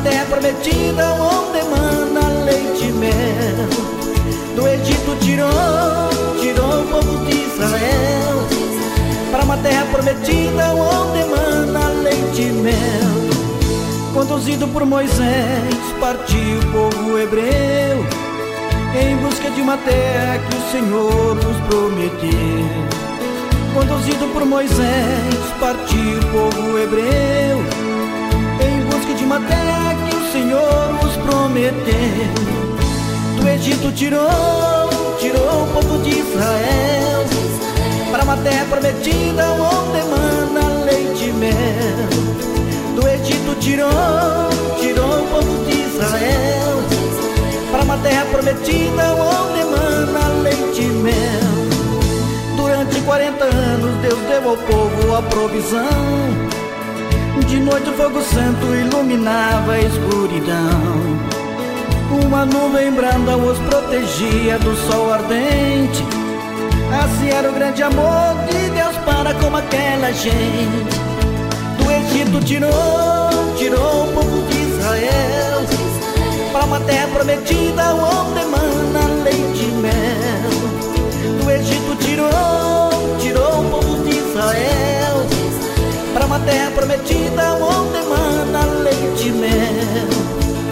terra prometida onde emana leite e mel. Do Egito tirou o povo de Israel para uma terra prometida onde emana leite e mel. Conduzido por Moisés, partiu o povo hebreu em busca de uma terra que o Senhor nos prometeu. Conduzido por Moisés, partiu o povo hebreu em busca de uma terra que o Senhor nos prometeu. Do Egito tirou o povo de Israel para uma terra prometida onde emana leite e mel. Do Egito tirou o povo de Israel para uma terra prometida onde emana leite e mel. Durante 40 anos Deus deu ao povo a provisão. De noite o fogo santo iluminava a escuridão. Uma nuvem branda os protegia do sol ardente. Assim era o grande amor de Deus para com aquela gente. Do Egito tirou o povo de Israel para uma terra prometida onde emana leite e mel. Do Egito tirou o povo de Israel para uma terra prometida onde emana leite e mel.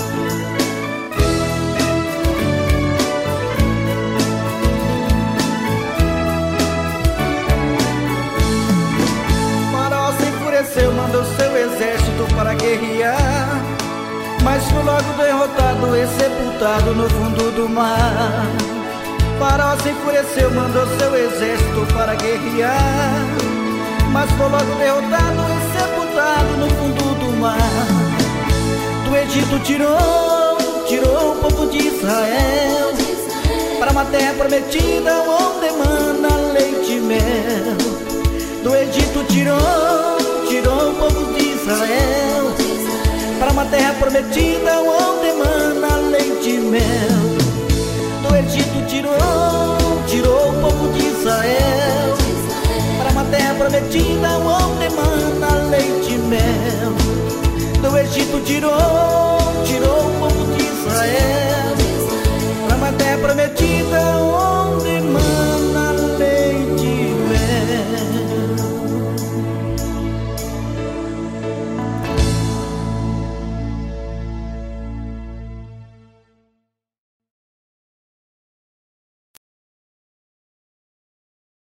Mandou seu exército para guerrear, mas foi logo derrotado e sepultado no fundo do mar. Faraó se enfureceu, mandou seu exército para guerrear, mas foi logo derrotado e sepultado no fundo do mar. Do Egito tirou o povo de Israel para uma terra prometida onde emana leite e mel. Do Egito tirou o povo de Israel para uma terra prometida onde emana leite e mel. Do Egito tirou o povo de Israel para uma terra prometida onde emana leite e mel. Do Egito tirou